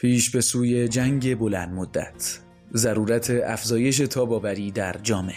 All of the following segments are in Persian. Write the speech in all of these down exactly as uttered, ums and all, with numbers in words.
پیش به سوی جنگ بلند مدت، ضرورت افزایش تاب‌آوری در جامعه.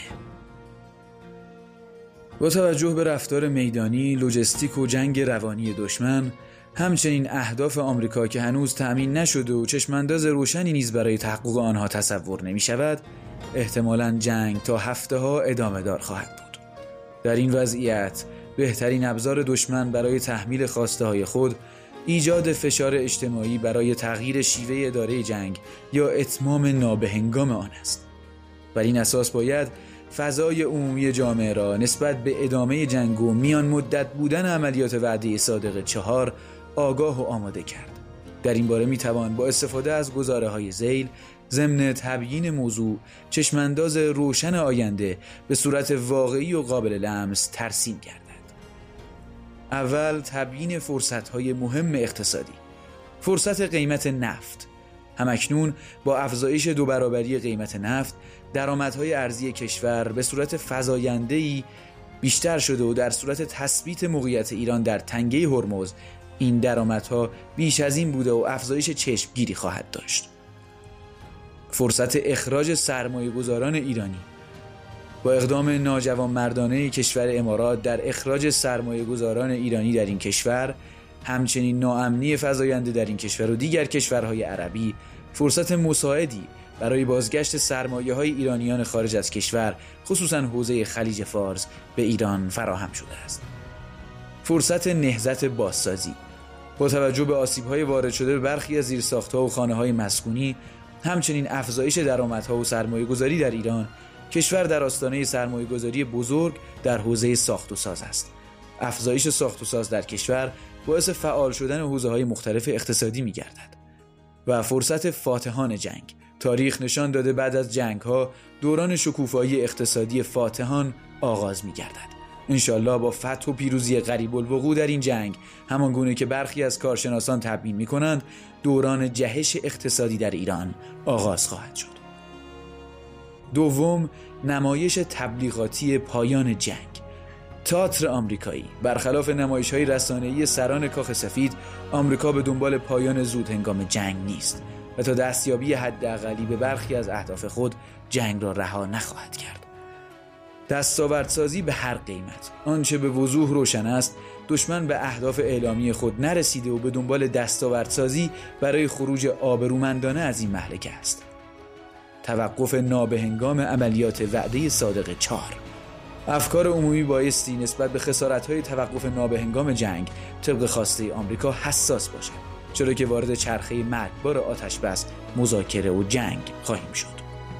با توجه به رفتار میدانی، لوجستیک و جنگ روانی دشمن، همچنین اهداف آمریکا که هنوز تأمین نشده و چشمانداز روشنی نیز برای تحقق آنها تصور نمی شود، احتمالاً جنگ تا هفته ها ادامه دار خواهد بود. در این وضعیت، بهترین ابزار دشمن برای تحمیل خواسته های خود، ایجاد فشار اجتماعی برای تغییر شیوه اداره جنگ یا اتمام نابهنگام آن است. بر این اساس باید فضای عمومی جامعه را نسبت به ادامه جنگ و میان مدت بودن عملیات وعده صادق چهار آگاه و آماده کرد. در این باره می توان با استفاده از گزاره های ذیل ضمن تبیین موضوع چشمانداز روشن آینده به صورت واقعی و قابل لمس ترسیم گردد. اول تبیین فرصت‌های مهم اقتصادی. فرصت قیمت نفت. همکنون با افزایش دو برابری قیمت نفت، درآمدهای ارزی کشور به صورت فزاینده‌ای بیشتر شده و در صورت تثبیت موقعیت ایران در تنگه هرمز، این درآمدها بیش از این بوده و افزایش چشمگیری خواهد داشت. فرصت اخراج سرمایه‌گذاران ایرانی. با اقدام ناجوانمردانه کشور امارات در اخراج سرمایه‌گذاران ایرانی در این کشور، همچنین ناامنی فزاینده در این کشور و دیگر کشورهای عربی، فرصت مساعدی برای بازگشت سرمایه‌های ایرانیان خارج از کشور، خصوصاً حوزه خلیج فارس، به ایران فراهم شده است. فرصت نهضت بازسازی. با توجه به آسیب‌های وارد شده به برخی از زیرساخت‌ها و خانه‌های مسکونی، همچنین افزایش درآمدها و سرمایه‌گذاری در ایران، کشور در آستانه سرمایه‌گذاری بزرگ در حوزه ساخت و ساز است. افزایش ساخت و ساز در کشور باعث فعال شدن حوزه‌های مختلف اقتصادی می‌گردد. و فرصت فاتحان جنگ. تاریخ نشان داده بعد از جنگ‌ها دوران شکوفایی اقتصادی فاتحان آغاز می‌گردد. انشالله با فتح و پیروزی قریب الوقوع در این جنگ، همان گونه که برخی از کارشناسان تبیین می‌کنند، دوران جهش اقتصادی در ایران آغاز خواهد شد. دوم، نمایش تبلیغاتی پایان جنگ. تئاتر آمریکایی. برخلاف نمایش‌های رسانه‌ای سران کاخ سفید، آمریکا به دنبال پایان زود هنگام جنگ نیست و تا دستیابی حداقلی به برخی از اهداف خود جنگ را رها نخواهد کرد. دستاوردسازی به هر قیمت. آنچه به وضوح روشن است، دشمن به اهداف اعلامی خود نرسیده و به دنبال دستاوردسازی برای خروج آبرومندانه از این مهلکه است. توقف نابهنگام عملیات وعده صادق چهار. افکار عمومی بایستی نسبت به خسارت‌های توقف نابهنگام جنگ طبق خواسته آمریکا حساس باشد، چرا که وارد چرخه مرگبار آتش بس، مذاکره و جنگ خواهیم شد.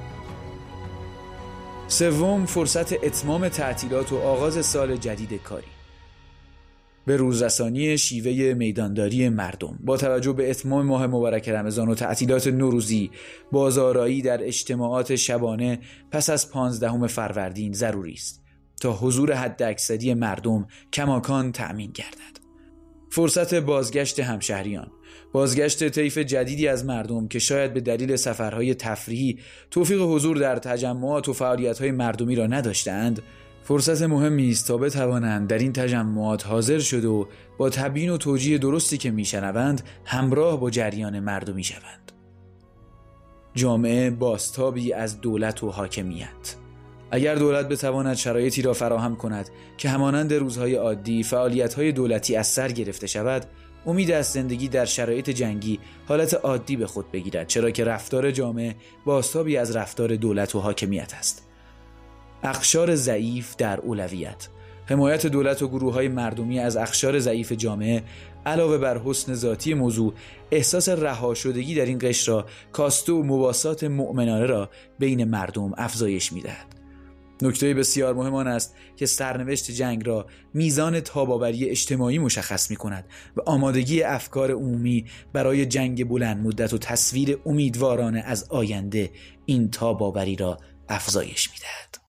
سوم، فرصت اتمام تعطیلات و آغاز سال جدید کاری. به روزرسانی شیوه میدانداری مردم. با توجه به اتمام ماه مبارک رمضان و تعطیلات نوروزی، بازآرایی در اجتماعات شبانه پس از پانزدهم فروردین ضروری است تا حضور حداکثری مردم کماکان تأمین گردد. فرصت بازگشت همشهریان. بازگشت طیف جدیدی از مردم که شاید به دلیل سفرهای تفریحی توفیق حضور در تجمعات و فعالیت‌های مردمی را نداشتند، فرصت مهمی است تا بتوانند در این تجمعات حاضر شده و با تبیین و توجیه درستی که میشنوند همراه با جریان مردمی شوند. جامعه بازتابی از دولت و حاکمیت. اگر دولت بتواند شرایطی را فراهم کند که همانند روزهای عادی فعالیت‌های دولتی از سر گرفته شود، امید است زندگی در شرایط جنگی حالت عادی به خود بگیرد، چرا که رفتار جامعه بازتابی از رفتار دولت و حاکمیت است. اقشار ضعیف در اولویت. حمایت دولت و گروه‌های مردمی از اقشار ضعیف جامعه علاوه بر حسن ذاتی موضوع، احساس رها شدگی در این قشر را کاسته و مواسات مؤمنانه را بین مردم افزایش می‌دهد. نکته بسیار مهم آن است که سرنوشت جنگ را میزان تاب‌آوری اجتماعی مشخص می‌کند و آمادگی افکار عمومی برای جنگ بلند مدت و تصویر امیدوارانه از آینده این تاب‌آوری را افزایش می‌دهد.